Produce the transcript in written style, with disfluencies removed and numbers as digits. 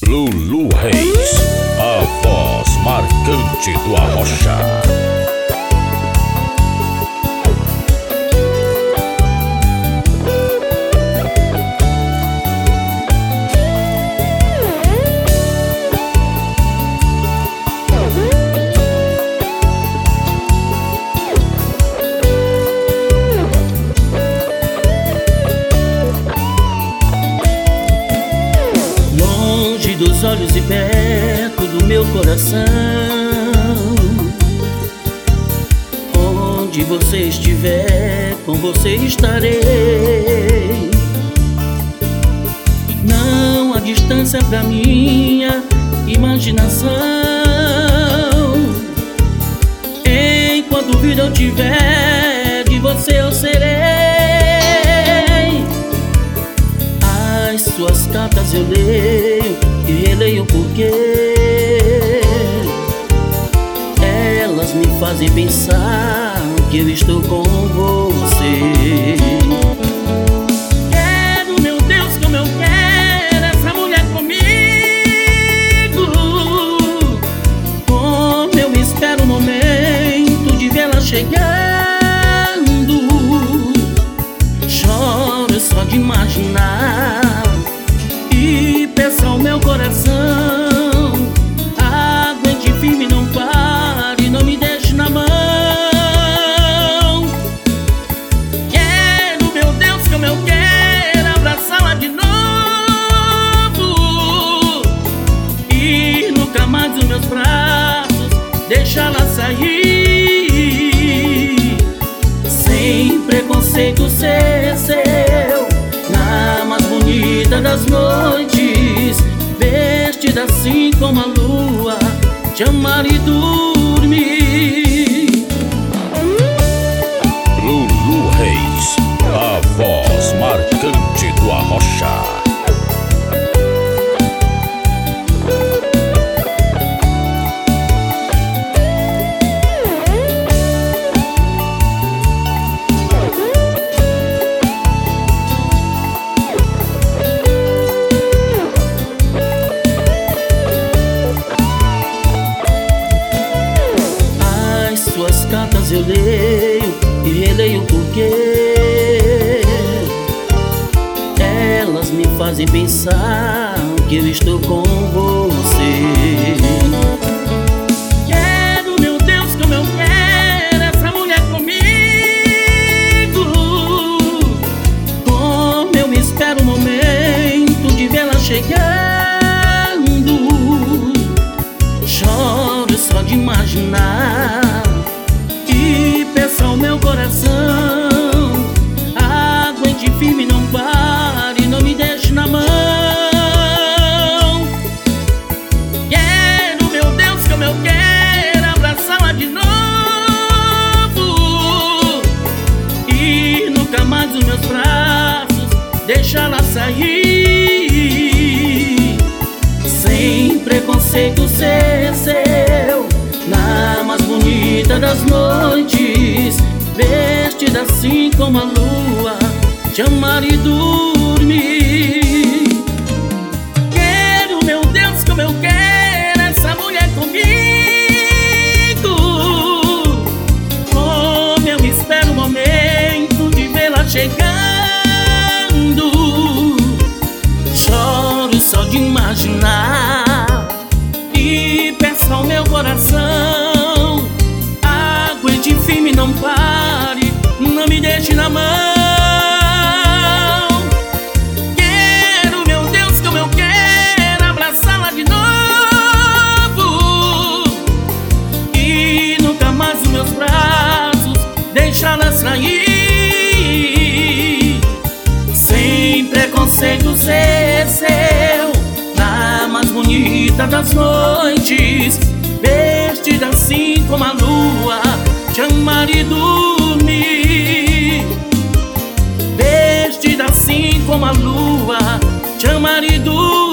Lulu Reis, a voz marcante do Arrocha. Dos olhos e perto do meu coração, onde você estiver, com você estarei. Não há distância pra minha imaginação. Enquanto vida eu tiver, de você eu serei. As suas cartas eu leio e releio porque elas me fazem pensar que eu estou com você. Quero, meu Deus, como eu quero essa mulher comigo. Como eu espero o momento de vê-la chegando. Choro só de imaginar e peço ao meu coração, aguente firme, não pare, não me deixe na mão. Quero, meu Deus, como eu quero abraçá-la de novo e nunca mais os meus braços deixá-la sair. Sem preconceito ser seu, na mais bonita das noites, vestida assim como a lua, te amar e dormir. Lulu Reis, a voz marcante do Arrocha. Suas cartas eu leio e releio porque elas me fazem pensar que eu estou com você. Quero, meu Deus, como eu quero essa mulher comigo. Como eu espero o momento de vê-la chegando. Choro só de imaginar e peço ao meu coração, aguente firme, não pare, não me deixe na mão. Quero, meu Deus, como eu quero abraçá-la de novo e nunca mais os meus braços deixá-la sair. Sem preconceito ser seu, na mais bonita das noites, vestida assim como a lua, te amar e dormir. Quero, meu Deus, como eu quero essa mulher comigo. Como eu espero o momento de vê-la chegando. Choro só de imaginar e peço ao meu coração, aguente firme, não pare, não me deixe na mão. Quero, meu Deus, como eu quero abraçá-la de novo e nunca mais os meus braços deixá-la sair. Sem preconceito ser seu, na mais bonita das noites, vestida assim como a lua, te amar e dormir. Vestida assim como a lua, te amar e dormir.